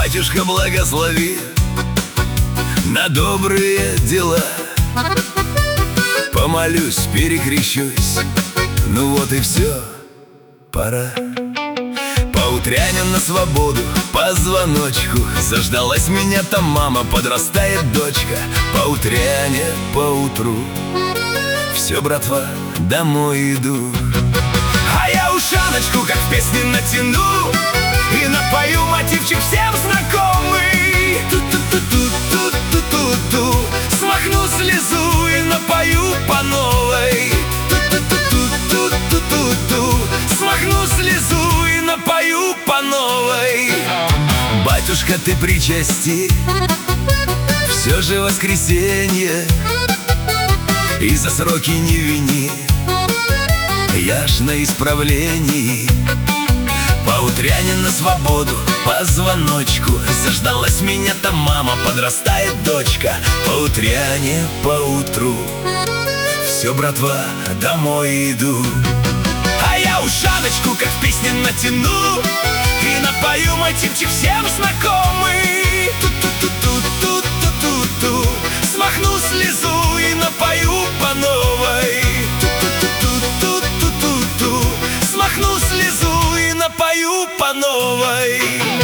Батюшка, благослови на добрые дела. Помолюсь, перекрещусь, ну вот и все, пора. Поутрянем на свободу, по звоночку. Заждалась меня там мама, подрастает дочка. Поутряне, поутру, все, братва, домой иду. А я ушаночку, как в песне, натяну и напою мотивчик всем знакомый. Ту-ту-ту-ту-ту-ту-ту. Смахну слезу и напою по новой. Ту-ту-ту-ту-ту-ту. Смахну слезу и напою по новой. Батюшка, ты причасти, все же воскресенье, и за сроки не вини, я ж на исправлении. Поутряне на свободу, по звоночку. Заждалась меня там мама, подрастает дочка. Поутряне, поутру, все, братва, домой иду. А я ушаночку, как в песне, натяну и напою мотивчик всем знакомый. Ту-ту-ту-ту-ту-ту-ту. Смахну слезу и напою по новой. Ту-ту-ту-ту-ту-ту. Смахну слезу и напою по новой.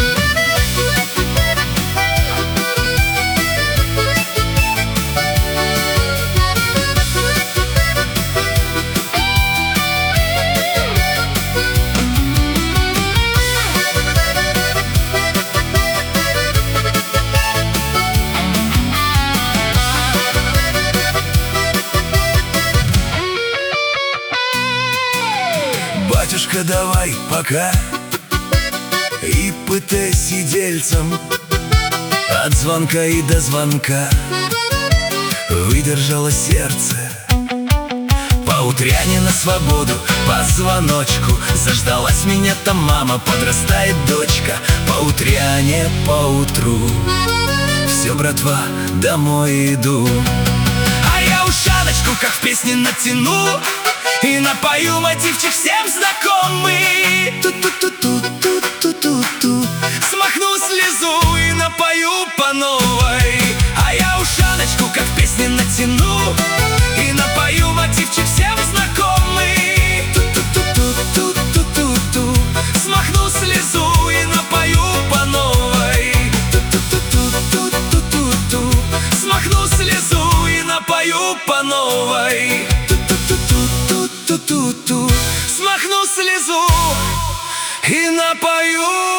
Батюшка, давай пока и пытай сидельцам. От звонка и до звонка выдержало сердце. Поутряне на свободу, по звоночку. Заждалась меня там мама, подрастает дочка. Поутряне, поутру, все, братва, домой иду. А я ушаночку, как в песне, натяну и напою мотивчик всем знакомый. Ту-ту-ту-ту-ту-ту-ту. Смахну слезу и напою по новой. А я ушаночку, как в песне, натяну и напою мотивчик всем знакомый. Ту-ту-ту-ту-ту-ту-ту. Смахну слезу и напою по новой. Ту-ту-ту-ту-ту-ту. Смахну слезу и напою по новой. Ту-ту-ту-ту-ту-ту. Смахну слезу и напою